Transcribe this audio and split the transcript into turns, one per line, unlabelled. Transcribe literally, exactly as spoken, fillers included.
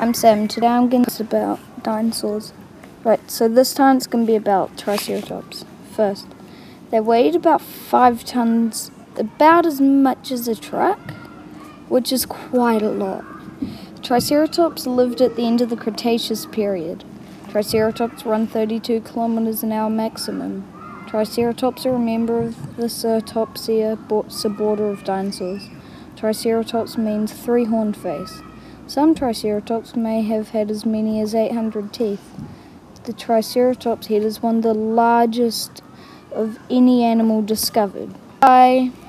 I'm Sam. Today I'm going to talk about dinosaurs. Right, so this time it's going to be about Triceratops. First, they weighed about five tons, about as much as a truck, which is quite a lot. Triceratops lived at the end of the Cretaceous period. Triceratops run thirty-two kilometers an hour maximum. Triceratops are a member of the Ceratopsia suborder of dinosaurs. Triceratops means three-horned face. Some Triceratops may have had as many as eight hundred teeth. The Triceratops head is one of the largest of any animal discovered. Bye.